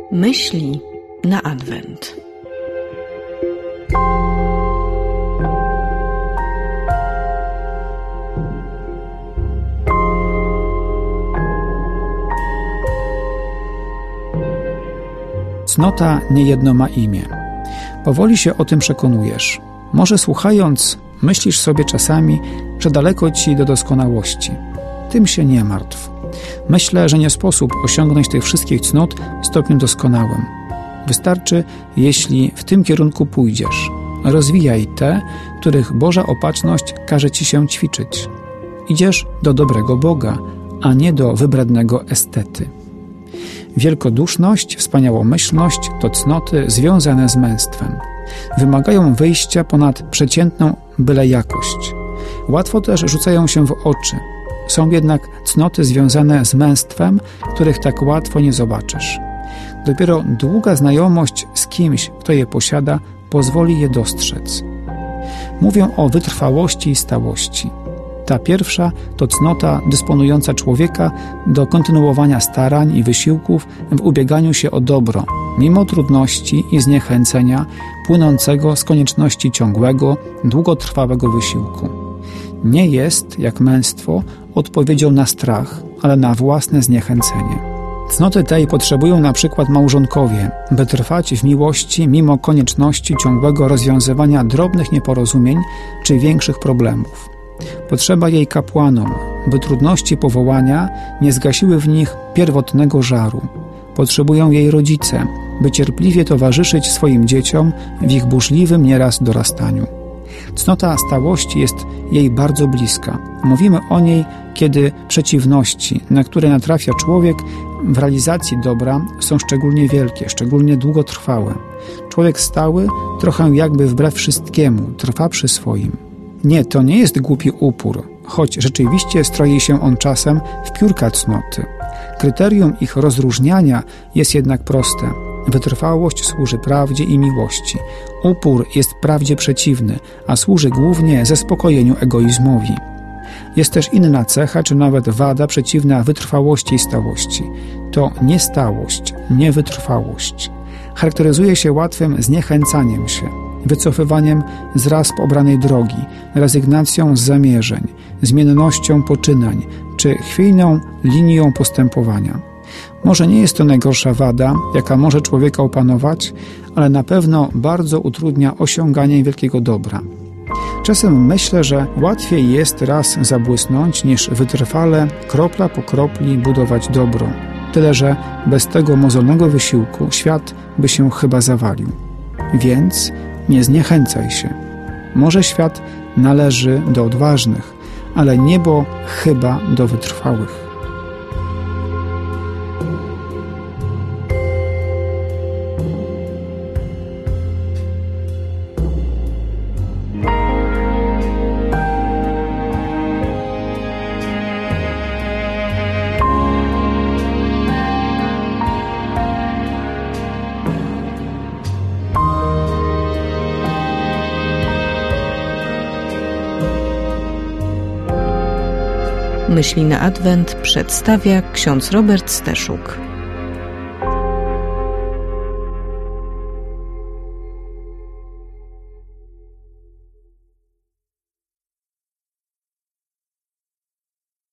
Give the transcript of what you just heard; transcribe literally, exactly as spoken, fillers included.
Myśli na Adwent. Cnota niejedno ma imię. Powoli się o tym przekonujesz. Może słuchając, myślisz sobie czasami, że daleko ci do doskonałości. Tym się nie martw. Myślę, że nie sposób osiągnąć tych wszystkich cnót w stopniu doskonałym. Wystarczy, jeśli w tym kierunku pójdziesz. Rozwijaj te, których Boża opatrzność każe ci się ćwiczyć. Idziesz do dobrego Boga, a nie do wybrednego estety. Wielkoduszność, wspaniałomyślność to cnoty związane z męstwem. Wymagają wyjścia ponad przeciętną byle jakość. Łatwo też rzucają się w oczy. Są jednak cnoty związane z męstwem, których tak łatwo nie zobaczysz. Dopiero długa znajomość z kimś, kto je posiada, pozwoli je dostrzec. Mówię o wytrwałości i stałości. Ta pierwsza to cnota dysponująca człowieka do kontynuowania starań i wysiłków w ubieganiu się o dobro, mimo trudności i zniechęcenia płynącego z konieczności ciągłego, długotrwałego wysiłku. Nie jest, jak męstwo, odpowiedzią na strach, ale na własne zniechęcenie. Cnoty tej potrzebują na przykład małżonkowie, by trwać w miłości mimo konieczności ciągłego rozwiązywania drobnych nieporozumień czy większych problemów. Potrzeba jej kapłanom, by trudności powołania nie zgasiły w nich pierwotnego żaru. Potrzebują jej rodzice, by cierpliwie towarzyszyć swoim dzieciom w ich burzliwym nieraz dorastaniu. Cnota stałości jest jej bardzo bliska. Mówimy o niej, kiedy przeciwności, na które natrafia człowiek w realizacji dobra, są szczególnie wielkie, szczególnie długotrwałe. Człowiek stały, trochę jakby wbrew wszystkiemu, trwa przy swoim. Nie, to nie jest głupi upór, choć rzeczywiście stroi się on czasem w piórka cnoty. Kryterium ich rozróżniania jest jednak proste. Wytrwałość służy prawdzie i miłości. Upór jest prawdzie przeciwny, a służy głównie zaspokojeniu egoizmowi. Jest też inna cecha, czy nawet wada przeciwna wytrwałości i stałości. To niestałość, niewytrwałość. Charakteryzuje się łatwym zniechęcaniem się, wycofywaniem z rasp obranej drogi, rezygnacją z zamierzeń, zmiennością poczynań czy chwiejną linią postępowania. Może nie jest to najgorsza wada, jaka może człowieka opanować, ale na pewno bardzo utrudnia osiąganie wielkiego dobra. Czasem myślę, że łatwiej jest raz zabłysnąć, niż wytrwale, kropla po kropli budować dobro. Tyle, że bez tego mozolnego wysiłku świat by się chyba zawalił. Więc nie zniechęcaj się. Może świat należy do odważnych, ale niebo chyba do wytrwałych. Myśli na Adwent przedstawia ksiądz Robert Steszuk.